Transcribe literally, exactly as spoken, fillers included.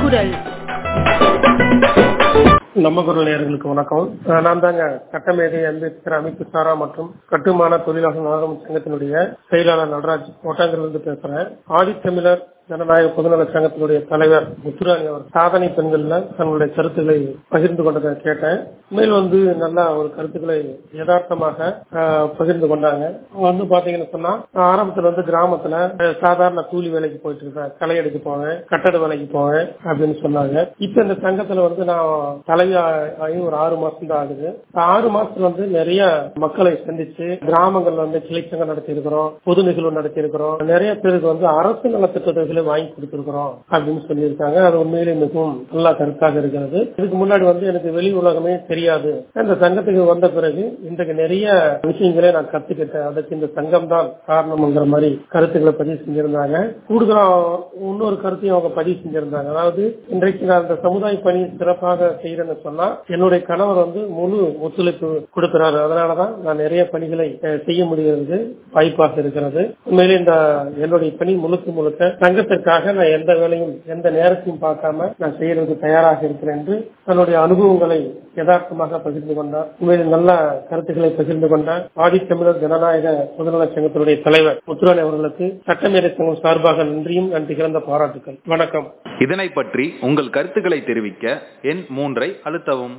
குரல். நம்ம குரல் நேயர்களுக்கு வணக்கம். நான் தாங்க சட்டமேதை அம்பேத்கர் அமைப்பு சாரா மற்றும் கட்டுமான தொழிலாளர் நலன் சங்கத்தினுடைய செயலாளர் நடராஜ் கோட்டாங்கிலிருந்து பேசுறேன். ஆதித்தமிழர் ஜனநாயக பொதுநல சங்கத்தினுடைய தலைவர் முத்துராணி அவர் சாதனை பெண்கள்ல தங்களுடைய கருத்துக்களை பகிர்ந்து கொண்டதை கேட்டேன். மேல் வந்து நல்லா ஒரு கருத்துக்களை யதார்த்தமாக பகிர்ந்து கொண்டாங்க. வந்து பாத்தீங்கன்னு சொன்னா ஆரம்பத்துல வந்து கிராமத்துல சாதாரண கூலி வேலைக்கு போயிட்டு இருக்கேன், களை எடுக்க போவேன், கட்டட வேலைக்கு போவேன் அப்படின்னு சொன்னாங்க. இப்ப இந்த சங்கத்துல வந்து நான் தலைவி ஒரு ஆறு மாசம் தான் ஆகுது. ஆறு மாசத்துல வந்து நிறைய மக்களை சந்திச்சு கிராமங்கள்ல வந்து கிளைச்சங்கம் நடத்தி இருக்கிறோம், பொது நிகழ்வு நடத்தி இருக்கிறோம். நிறைய பேருக்கு வந்து அரசு நலத்திட்டத்தை வாங்கி கொடுத்திருக்கிறோம் அப்படின்னு சொல்லியிருக்காங்க. அது உண்மையிலே மிகவும் நல்ல கருத்தாக இருக்கிறது. இதுக்கு முன்னாடி வந்து எனக்கு வெளி உலகமே தெரியாது. இந்த சங்கத்துக்கு வந்த பிறகு இன்றைக்கு நிறைய விஷயங்களே நான் கத்துக்கிட்டேன். அதுக்கு இந்த சங்கம் தான் காரணம்ங்கிற மாதிரி கருத்துக்களை பதிவு செஞ்சிருந்தாங்க. கூடுதலா இன்னொரு கருத்தையும் அவங்க பதிவு செஞ்சிருந்தாங்க. அதாவது இன்றைக்கு நான் இந்த சமுதாய பணி சிறப்பாக செய்யறேன்னு சொன்னா என்னுடைய கணவர் வந்து முழு ஒத்துழைப்பு கொடுக்கிறாரு. அதனாலதான் நான் நிறைய பணிகளை செய்ய முடிகிறது வாய்ப்பாக இருக்கிறது. உண்மையிலே இந்த என்னுடைய பணி முழுக்க முழுக்க சங்க க்காக நான் எந்த வேலையும் எந்த நேரத்தையும் பார்க்காம நான் செய்யறதுக்கு தயாராக இருக்கிறேன் என்று தன்னுடைய அனுபவங்களை யதார்த்தமாக பகிர்ந்து கொண்டார். உண்மையில் நல்ல கருத்துக்களை பகிர்ந்து கொண்டார். ஆதித்தமிழர் ஜனநாயக பொதுநல சங்கத்தினுடைய தலைவர் முத்துராணி அவர்களுக்கு சட்டமேதை சங்கம் சார்பாக நன்றியும் நன்றி கிடந்த பாராட்டுக்கள். வணக்கம். இதனை பற்றி உங்கள் கருத்துக்களை தெரிவிக்க எண் மூன்றை அழுத்தவும்.